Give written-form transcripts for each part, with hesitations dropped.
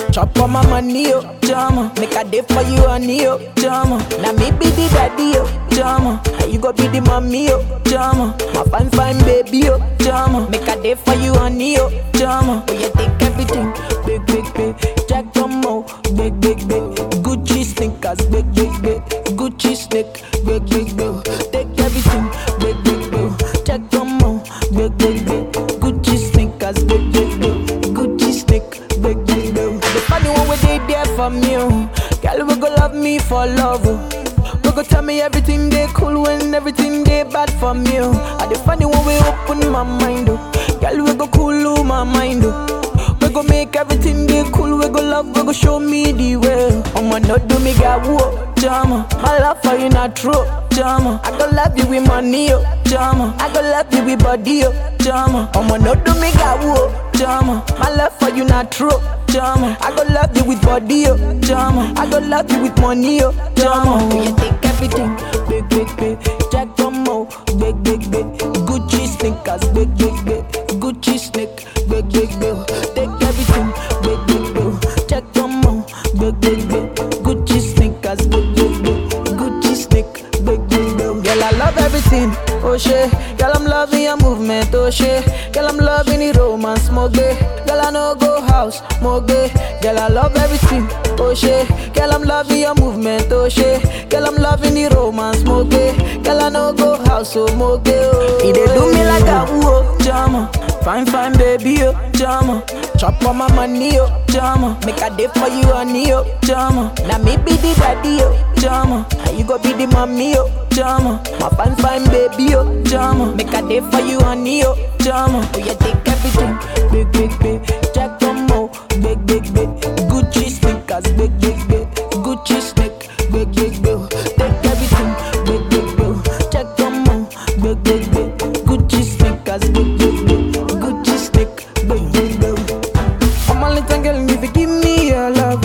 Chop on my money, yo, jama. Make a day for you, honey, yo, jama. Now me be the daddy, yo, jama. And you go be the mommy, yo, jama. My fine baby, yo, jama. Make a day for you, honey, yo, jama. Oh, you take everything, big. Jack Tomo, big. Gucci sneakers, big. Gucci sneak, big. Take everything, big. Jack Tomo, big. Gucci sneakers, big. Gucci sneak, big. The funny one where they there for me, girl we go love me for love. We go tell me everything they cool when everything they bad for me. And the funny one we open my mind, girl we go cool my mind. We go make everything they cool. We go love, we go show me the way. I'ma not do me got whoa, jama. My love for you not true, jama. I go love you with money, yo, jama. I go love you with body, yo, jama. I'ma not do me got whoa, jama. My love for you not true, jama. I go love you with body, yo, jama. I go love you with money, yo, jama. Oh, you take everything, big. Jack Tomo, big. Gucci sneakers, big. Gucci sneak, big. Take everything, big. Jack Tomo, big. Gucci sneakers, big. Gucci sneak, big. Girl, I love everything, oh shit. Girl, I'm loving your movement, oh shit. Girl, I'm loving the romance, more gay. Girl, I know go house, more gay. Girl, I love everything, oh shit. Girl, I'm loving your movement, oh shit. Girl, I'm loving the romance, more gay. Girl, I know go house, so more gay. Oh, he dey do me like a whoa, jama. Fine baby, yo, jama. Chop on my money, yo, jama. Make a day for you, honey, yo, jama. Now me be the daddy, yo, jama. And you go be the mommy, yo, jama. My fine baby, yo, jama. Make a day for you, honey, yo, jama. Oh, you take everything, big. Jack Tomo, big. Gucci sneakers, big. Gucci sneak, big. Take everything, big. Jack Tomo, big. Gucci sneakers, big. Gucci sneak, big. I'm a little girl, if you give me your love,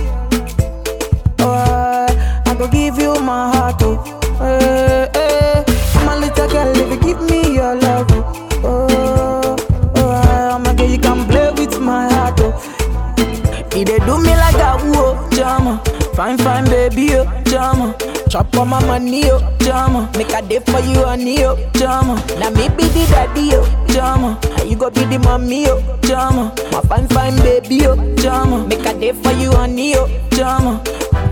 oh, I go give you my heart, oh. I'm a little girl, if you give me your love, oh, I'ma get you can play with my heart, oh. He dey do me like a whoa, jama. Fine baby, yo, jama. Chop on my money, yo, jama. Make a day for you, honey, yo, jama. Now me be the daddy, yo, jama. And you go be the mommy, yo, jama. My fine baby, yo, jama. Make a day for you, honey, yo, jama.